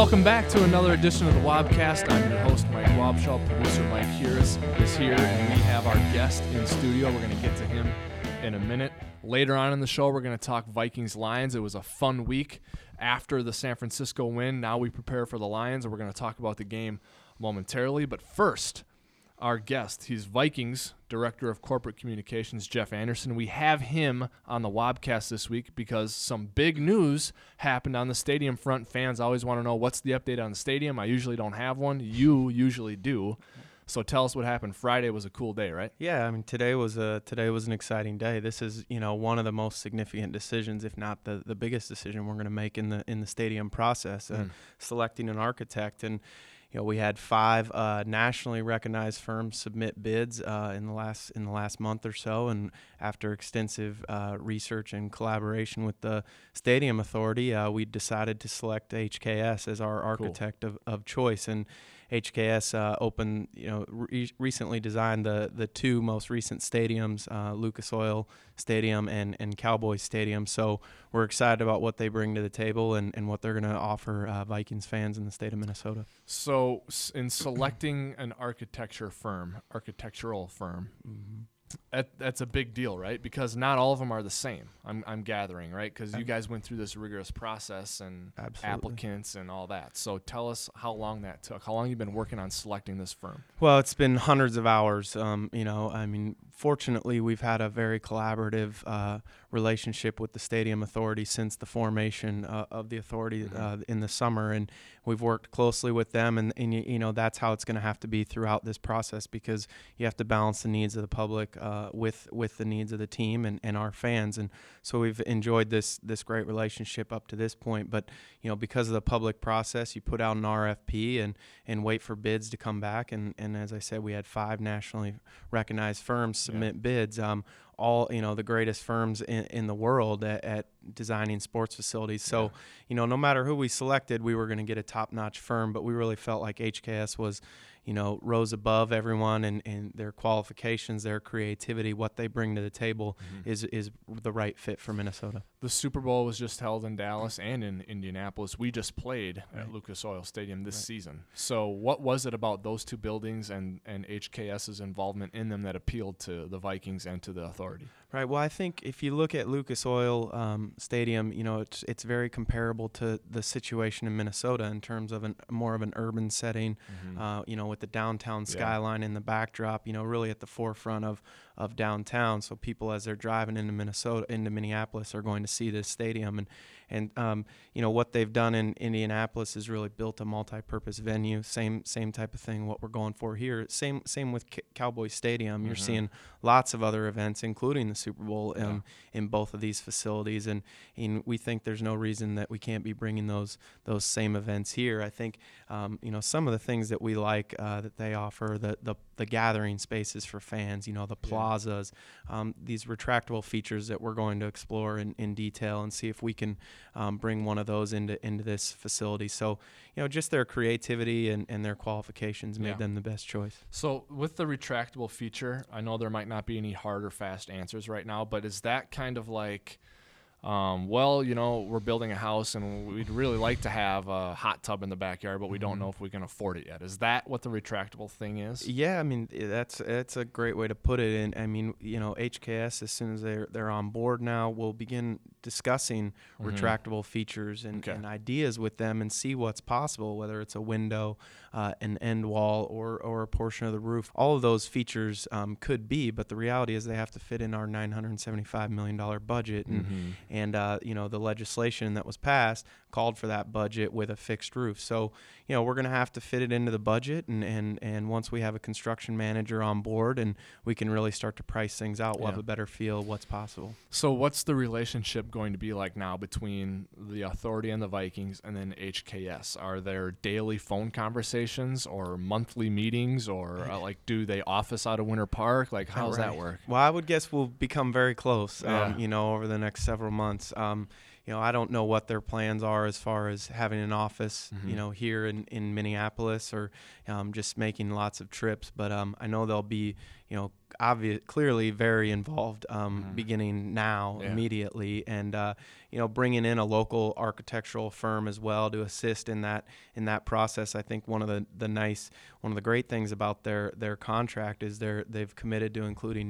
Welcome back to another edition of the Wobcast. I'm your host, Mike Wobschall. Producer Mike Hears is here, and we have our guest in studio. We're going to get to him in a minute. Later on in the show, we're going to talk Vikings-Lions. It was a fun week after the San Francisco win. Now we prepare for the Lions, and we're going to talk about the game momentarily. But first, our guest, he's Vikings Director of Corporate Communications, Jeff Anderson. We have him on the Wobcast this week because some big news happened on the stadium front. Fans always want to know what's the update on the stadium. I usually don't have one. You usually do. So tell us what happened. Friday was a cool day, right? Yeah, I mean today was an exciting day. This is one of the most significant decisions, if not the biggest decision we're going to make in the stadium process, selecting an architect. And we had 5 nationally recognized firms submit bids in the last month or so, and after extensive research and collaboration with the Stadium Authority, we decided to select HKS as our architect of choice. And HKS recently designed the 2 most recent stadiums, Lucas Oil Stadium and Cowboys Stadium. So we're excited about what they bring to the table and what they're going to offer Vikings fans in the state of Minnesota. So in selecting an architectural firm, that's a big deal, right? Because not all of them are the same, I'm gathering, right? Because you guys went through this rigorous process and Absolutely. Applicants and all that. So tell us how long that took. How long you've been working on selecting this firm? Well, it's been hundreds of hours. Fortunately, we've had a very collaborative relationship with the Stadium Authority since the formation of the authority in the summer, and we've worked closely with them, and that's how it's going to have to be throughout this process, because you have to balance the needs of the public with the needs of the team and our fans. And so we've enjoyed this great relationship up to this point. But because of the public process, you put out an RFP and wait for bids to come back. And as I said, we had 5 nationally recognized firms submit bids. All the greatest firms in the world at designing sports facilities. So no matter who we selected, we were going to get a top-notch firm. But we really felt like HKS was rose above everyone, and their qualifications, their creativity, what they bring to the table is the right fit for Minnesota. The Super Bowl was just held in Dallas and in Indianapolis. We just played at Lucas Oil Stadium this season. So what was it about those 2 buildings and HKS's involvement in them that appealed to the Vikings and to the authority? Right. Well, I think if you look at Lucas Oil Stadium, it's very comparable to the situation in Minnesota in terms of more of an urban setting, with the downtown skyline in the backdrop, really at the forefront of downtown. So people, as they're driving into Minneapolis, are going to see this stadium. And what they've done in Indianapolis is really built a multi-purpose venue. Same type of thing. What we're going for here. Same with Cowboys Stadium. You're seeing lots of other events, including the Super Bowl, in both of these facilities. And we think there's no reason that we can't be bringing those same events here. I think some of the things that we like that they offer, the gathering spaces for fans, the plazas, these retractable features that we're going to explore in detail and see if we can bring one of those into this facility. So, just their creativity and their qualifications made them the best choice. So with the retractable feature, I know there might not be any hard or fast answers right now, but is that kind of like, we're building a house and we'd really like to have a hot tub in the backyard, but we don't know if we can afford it yet. Is that what the retractable thing is? Yeah, that's a great way to put it. And HKS, as soon as they're on board now, will begin discussing retractable features and ideas with them and see what's possible, whether it's a window, an end wall, or a portion of the roof. All of those features could be, but the reality is they have to fit in our $975 million budget. And the legislation that was passed called for that budget with a fixed roof. So, we're going to have to fit it into the budget. And once we have a construction manager on board and we can really start to price things out, we'll have a better feel of what's possible. So what's the relationship going to be like now between the authority and the Vikings and then HKS? Are there daily phone conversations or monthly meetings, or do they office out of Winter Park? Like, how does that work? Well, I would guess we'll become very close, over the next several months. I don't know what their plans are as far as having an office, here in Minneapolis, or just making lots of trips. But I know they'll be, clearly very involved beginning now, immediately, and bringing in a local architectural firm as well to assist in that process. I think one of the great things about their contract is they've committed to including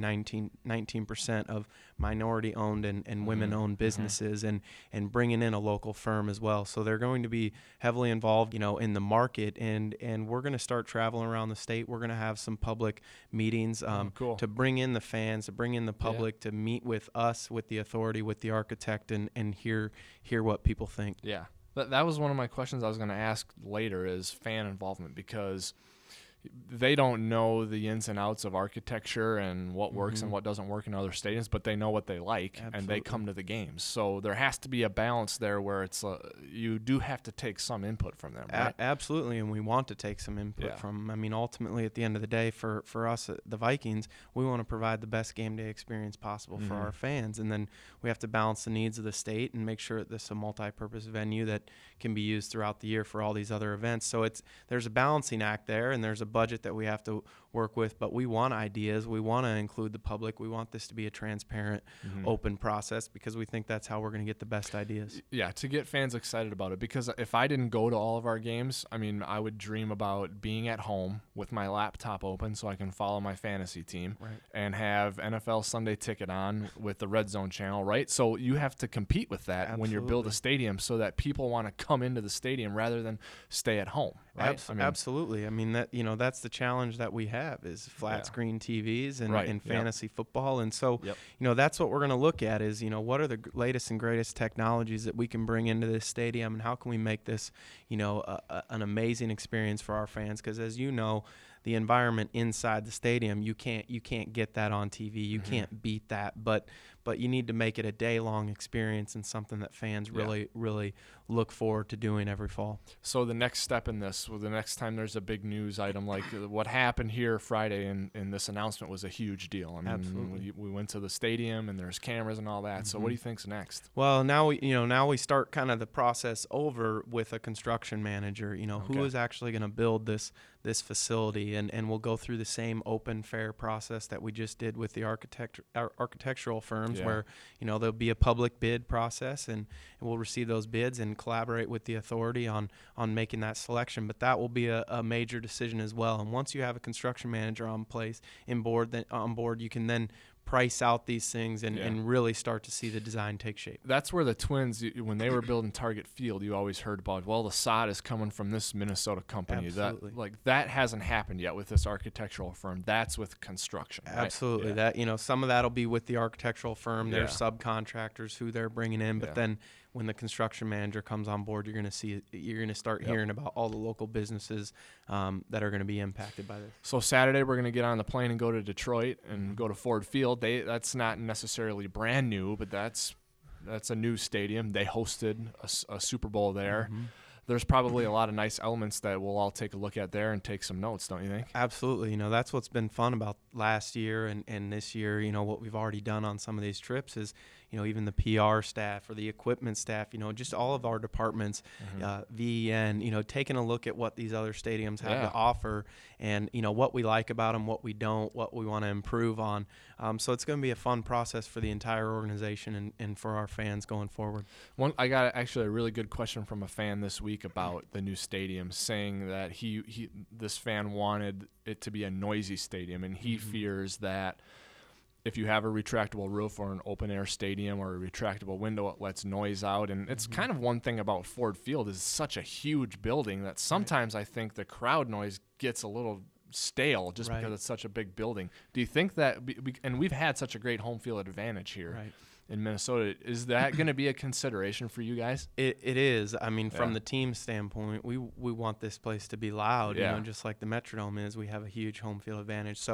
19% of minority owned and women owned businesses, and bringing in a local firm as well. So they're going to be heavily involved, in the market, and we're going to start traveling around the state. We're going to have some public meetings to bring in the fans, to bring in the public, to meet with us, with the authority, with the architect, and hear what people think. Yeah. That was one of my questions I was going to ask later, is fan involvement, because they don't know the ins and outs of architecture and what works and what doesn't work in other stadiums, but they know what they like. Absolutely. And they come to the games. So there has to be a balance there where it's you do have to take some input from them, right? Absolutely, and we want to take some input from them. I mean, ultimately, at the end of the day, for us, the Vikings, we want to provide the best game day experience possible for our fans, and then we have to balance the needs of the state and make sure that this is a multi-purpose venue that can be used throughout the year for all these other events. So there's a balancing act there, and there's a budget that we have to work with, but we want ideas. We want to include the public. We want this to be a transparent, open process, because we think that's how we're going to get the best ideas. Yeah, to get fans excited about it, because if I didn't go to all of our games, I mean, I would dream about being at home with my laptop open so I can follow my fantasy team and have NFL Sunday Ticket on with the Red Zone channel, right? So you have to compete with that. Absolutely. When you build a stadium, so that people want to come into the stadium rather than stay at home, right? Absolutely. I mean, that's the challenge that we have, is flat screen TVs and fantasy football. And so, that's what we're going to look at is, what are the latest and greatest technologies that we can bring into this stadium, and how can we make this, an amazing experience for our fans? Because as you know, the environment inside the stadium, you can't get that on TV. You can't beat that, but you need to make it a day-long experience and something that fans really look forward to doing every fall. So the next step in this, the next time there's a big news item like what happened here Friday in this announcement was a huge deal. I mean, absolutely. We went to the stadium and there's cameras and all that. So what do you think's next? Well, now we start kind of the process over with a construction manager. Who is actually going to build this facility, and we'll go through the same open, fair process that we just did with the architectural firms, where there'll be a public bid process, and we'll receive those bids and collaborate with the authority on making that selection. But that will be a major decision as well. And once you have a construction manager on board, you can then price out these things and really start to see the design take shape. That's where the Twins, when they were building Target Field, you always heard about, well, the sod is coming from this Minnesota company. Absolutely. That hasn't happened yet with this architectural firm. That's with construction. Right? Absolutely. That some of that'll be with the architectural firm, their subcontractors who they're bringing in, but then when the construction manager comes on board, you're going to start hearing about all the local businesses that are going to be impacted by this. So Saturday we're going to get on the plane and go to Detroit and go to Ford Field. That's not necessarily brand new, but that's a new stadium. They hosted a Super Bowl there. There's probably a lot of nice elements that we'll all take a look at there and take some notes, don't you think? Absolutely. That's what's been fun about last year and this year. What we've already done on some of these trips is, even the PR staff or the equipment staff, just all of our departments, VEN, taking a look at what these other stadiums have to offer, and, what we like about them, what we don't, what we want to improve on. So it's going to be a fun process for the entire organization and for our fans going forward. I got actually a really good question from a fan this week about the new stadium, saying that this fan wanted it to be a noisy stadium, and he fears that if you have a retractable roof or an open air stadium or a retractable window, it lets noise out. And it's kind of one thing about Ford Field is such a huge building that sometimes I think the crowd noise gets a little stale just because it's such a big building. Do you think that, and we've had such a great home field advantage here in Minnesota, is that going to be a consideration for you guys? It is. I mean, from the team standpoint, we want this place to be loud, just like the Metrodome is. We have a huge home field advantage. So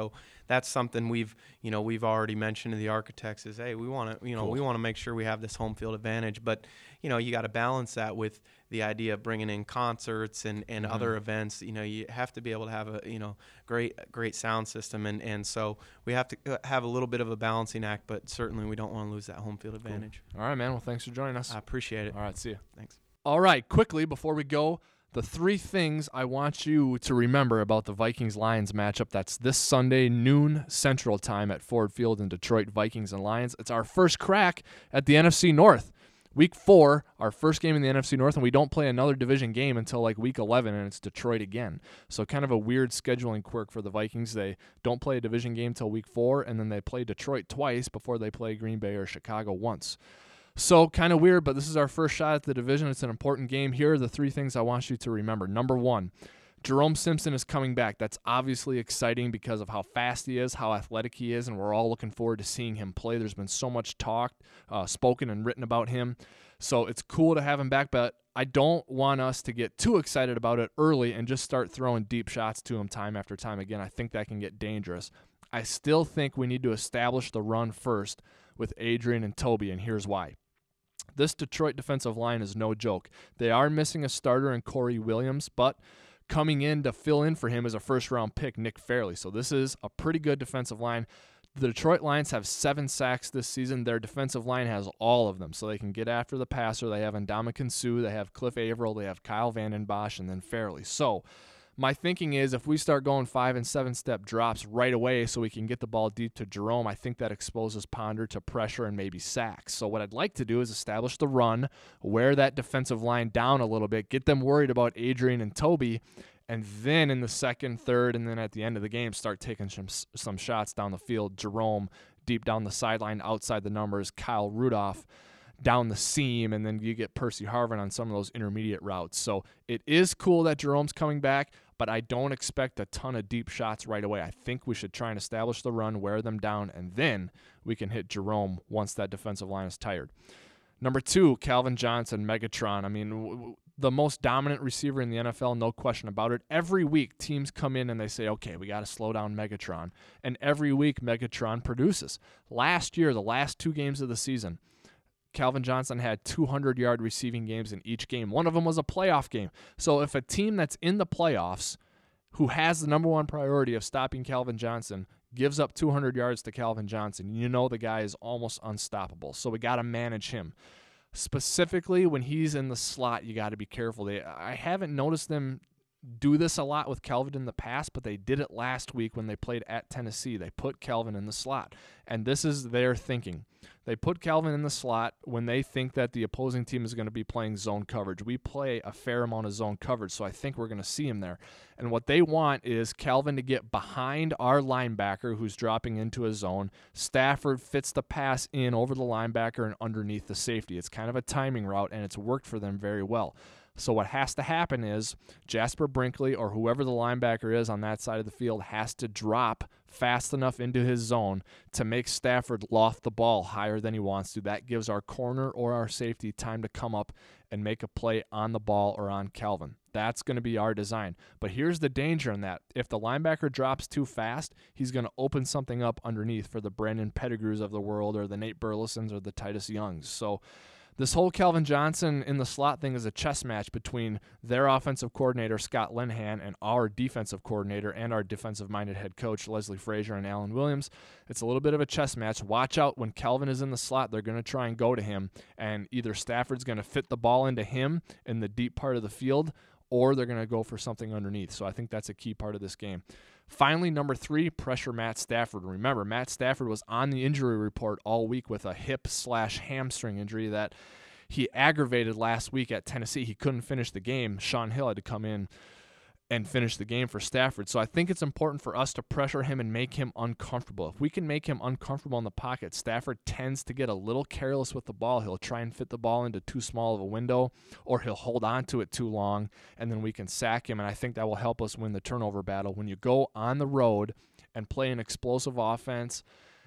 that's something we've already mentioned to the architects is, hey, we want to we want to make sure we have this home field advantage, but you got to balance that with the idea of bringing in concerts and other events. You have to be able to have a great sound system, and so we have to have a little bit of a balancing act, but certainly we don't want to lose that home field advantage. All right, man. Well, thanks for joining us. I appreciate it. All right, see you. Thanks. All right, quickly before we go, the 3 things I want you to remember about the Vikings-Lions matchup. That's this Sunday, noon Central Time at Ford Field in Detroit, Vikings and Lions. It's our first crack at the NFC North. Week 4, our first game in the NFC North, and we don't play another division game until like week 11, and it's Detroit again. So kind of a weird scheduling quirk for the Vikings. They don't play a division game till week 4, and then they play Detroit twice before they play Green Bay or Chicago once. So kind of weird, but this is our first shot at the division. It's an important game. Here are the 3 things I want you to remember. Number 1, Jerome Simpson is coming back. That's obviously exciting because of how fast he is, how athletic he is, and we're all looking forward to seeing him play. There's been so much talk, spoken and written about him. So it's cool to have him back, but I don't want us to get too excited about it early and just start throwing deep shots to him time after time again. I think that can get dangerous. I still think we need to establish the run first with Adrian and Toby, and here's why. This Detroit defensive line is no joke. They are missing a starter in Corey Williams, but coming in to fill in for him is a first-round pick, Nick Fairley. So this is a pretty good defensive line. The Detroit Lions have 7 sacks this season. Their defensive line has all of them, so they can get after the passer. They have Ndamukong Suh, they have Cliff Averill, they have Kyle Vanden Bosch, and then Fairley. So my thinking is if we start going 5- and 7-step drops right away so we can get the ball deep to Jerome, I think that exposes Ponder to pressure and maybe sacks. So what I'd like to do is establish the run, wear that defensive line down a little bit, get them worried about Adrian and Toby, and then in the second, third, and then at the end of the game, start taking some shots down the field. Jerome deep down the sideline, outside the numbers, Kyle Rudolph down the seam, and then you get Percy Harvin on some of those intermediate routes. So it is cool that Jerome's coming back, but I don't expect a ton of deep shots right away. I think we should try and establish the run, wear them down, and then we can hit Jerome once that defensive line is tired. Number 2, Calvin Johnson, Megatron. I mean, the most dominant receiver in the NFL, no question about it. Every week, teams come in and they say, okay, we got to slow down Megatron. And every week, Megatron produces. Last year, the last 2 games of the season, Calvin Johnson had 200-yard receiving games in each game. One of them was a playoff game. So if a team that's in the playoffs who has the number 1 priority of stopping Calvin Johnson gives up 200 yards to Calvin Johnson, you know the guy is almost unstoppable. So we got to manage him. Specifically, when he's in the slot, you got to be careful. I haven't noticed them do this a lot with Calvin in the past, but they did it last week when they played at Tennessee. They put Calvin in the slot, and this is their thinking. They put Calvin in the slot when they think that the opposing team is going to be playing zone coverage. We play a fair amount of zone coverage, so I think we're going to see him there. And what they want is Calvin to get behind our linebacker who's dropping into a zone. Stafford fits the pass in over the linebacker and underneath the safety. It's kind of a timing route, and it's worked for them very well. So what has to happen is Jasper Brinkley or whoever the linebacker is on that side of the field has to drop fast enough into his zone to make Stafford loft the ball higher than he wants to. That gives our corner or our safety time to come up and make a play on the ball or on Calvin. That's going to be our design. But here's the danger in that. If the linebacker drops too fast, he's going to open something up underneath for the Brandon Pettigrews of the world or the Nate Burlesons or the Titus Youngs. So this whole Calvin Johnson in the slot thing is a chess match between their offensive coordinator, Scott Linehan, and our defensive coordinator and our defensive-minded head coach, Leslie Frazier and Alan Williams. It's a little bit of a chess match. Watch out when Calvin is in the slot. They're going to try and go to him, and either Stafford's going to fit the ball into him in the deep part of the field, or they're going to go for something underneath. So I think that's a key part of this game. Finally, number 3, pressure Matt Stafford. Remember, Matt Stafford was on the injury report all week with a hip/hamstring injury that he aggravated last week at Tennessee. He couldn't finish the game. Sean Hill had to come in and finish the game for Stafford. So I think it's important for us to pressure him and make him uncomfortable. If we can make him uncomfortable in the pocket, Stafford tends to get a little careless with the ball. He'll try and fit the ball into too small of a window, or he'll hold on to it too long, and then we can sack him, and I think that will help us win the turnover battle. When you go on the road and play an explosive offense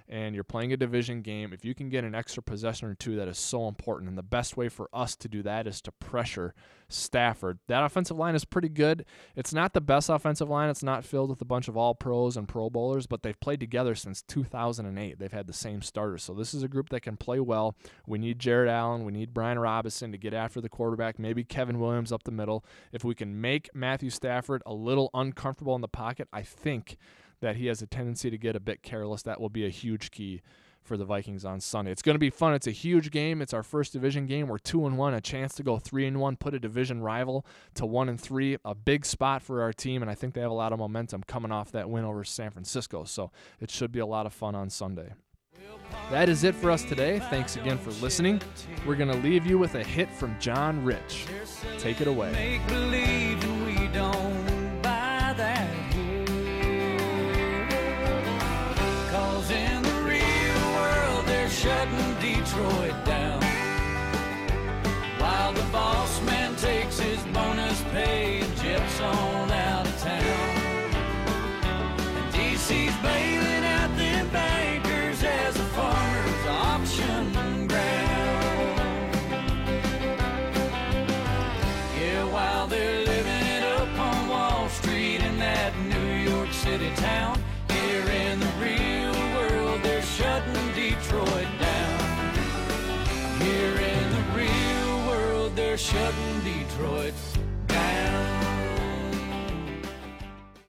and you're playing a division game, if you can get an extra possession or two, that is so important. And the best way for us to do that is to pressure Stafford. That offensive line is pretty good. It's not the best offensive line. It's not filled with a bunch of all-pros and Pro Bowlers, but they've played together since 2008. They've had the same starters. So this is a group that can play well. We need Jared Allen. We need Brian Robinson to get after the quarterback. Maybe Kevin Williams up the middle. If we can make Matthew Stafford a little uncomfortable in the pocket, I think that he has a tendency to get a bit careless. That will be a huge key for the Vikings on Sunday. It's going to be fun. It's a huge game. It's our first division game. We're 2-1, a chance to go 3-1, put a division rival to 1-3, a big spot for our team, and I think they have a lot of momentum coming off that win over San Francisco, so it should be a lot of fun on Sunday. That is it for us today. Thanks again for listening. We're going to leave you with a hit from John Rich. Take it away. Make believe and we don't buy that. 'Cause in the real world they're shutting Detroit down, while the boss man takes his bonus pay and jets on out of town. And DC's bailing out them bankers as a farmer's auction ground. Yeah, while they're living it up on Wall Street in that New York City town, here in the real world they're shutting Detroit down. Here in the real world they're shutting Detroit